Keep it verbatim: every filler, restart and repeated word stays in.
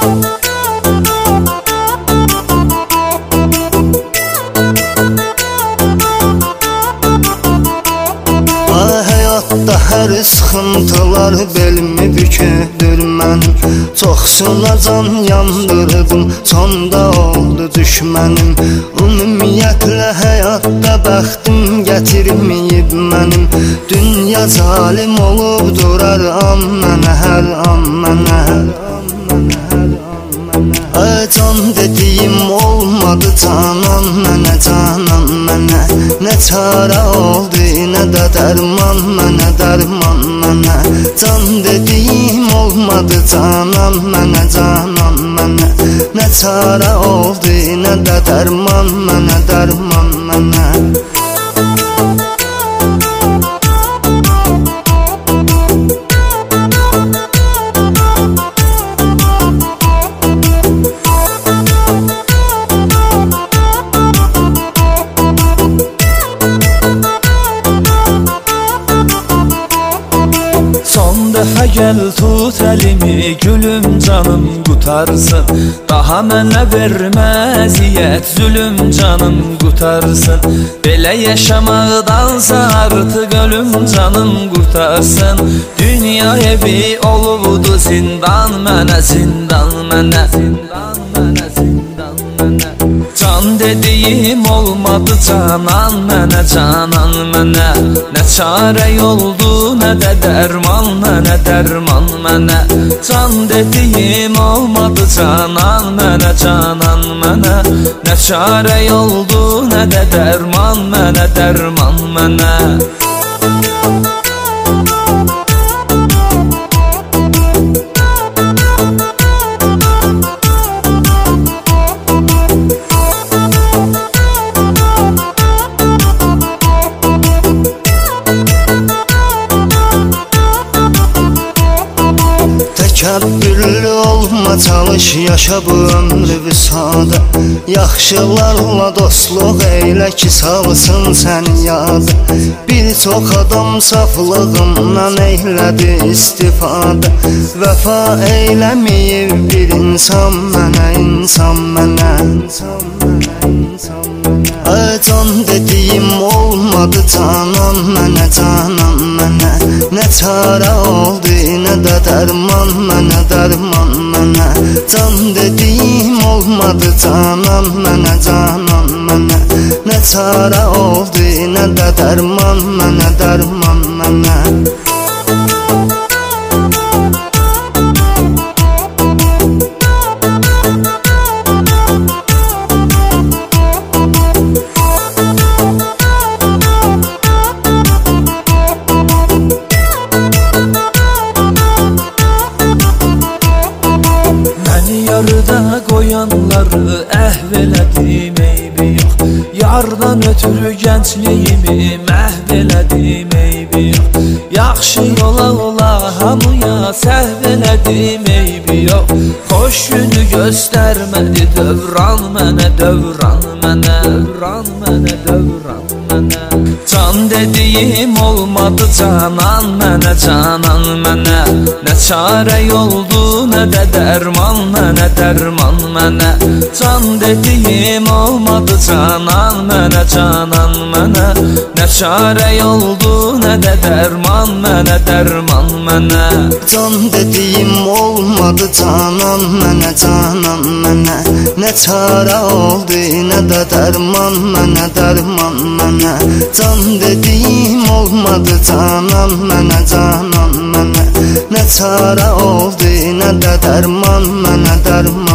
Həyatda hər sıxıntılar belimi büküdür mənim. Çoxsuna can yandırdım, sonda oldu düşmənim. Ümumiyyətlə həyatda bəxtim gətirməyib mənim. Dünya zalim olub durar an mənə, hər an mənə. Can dediyim olmadı canan mənə, canan mənə. Nə çarə oldu, nə də dərman mənə, dərman mənə. Can dediyim olmadı canan mənə, canan mənə. Nə çarə oldu, nə də dərman mənə, dərman mənə. Son dəfə gəl tut əlimi, gülüm canım qutarsın. Daha mənə vermə əziyyət, zülüm canım qutarsın. Belə yaşamaqdansa artıq ölüm canım qurtarsın. Dünya evi olubdu zindan mənə, zindan mənə, zindan mənə, zindan mənə. Can dediyim olmadı canan mənə, canan mənə. Nə çarə yoldu, nə də dərman mənə, dərman mənə. Can dediyim olmadı canan mənə, canan mənə. Nə çarə yoldu, nə də dərman mənə, dərman mənə. Təkəbbürlü olma, çalış, yaşa bu ömrü vüsada. Yaxşılarla dostluq eylə ki, salsın səni yada. Bir çox adam saflığımdan eylədi istifadə. Vəfa eyləməyib bir insan mənə, insan mənə. Can dediyim olmadı canan mənə, canan mənə. Nə çarə oldu, nə də dərman mənə, dərman mənə. Can dediyim olmadı canan mənə, canan mənə. Nə çarə oldu, nə də dərman mənə, dərman mənə. Yarıda qoyanları əhv elədim, eybi yox. Yardan ötürü gəncliyimi məhv elədim, eybi yox. Yaxşı yola ola hamıya səhv elədim, eybi yox. Xoş günü göstərmədi dövran mənə, dövran mənə. Dövran mənə, dövran mənə. Can dediyim olmadı canan mənə, canan mənə. Nə çarə yoldu, nə də dərman mənə, dərman mənə. Can dediyim olmadı canan mənə, canan mənə. Nə çarə yoldu, nə də dərman mənə, dərman mənə. Can dediyim olmadı canan mənə, canan mənə. Nə çarə oldu, nə də dərman mənə, dərman mənə. Can dediyim olmadı canan mənə, canan mənə. Nə çarə oldu, nə də dərman mənə, dərman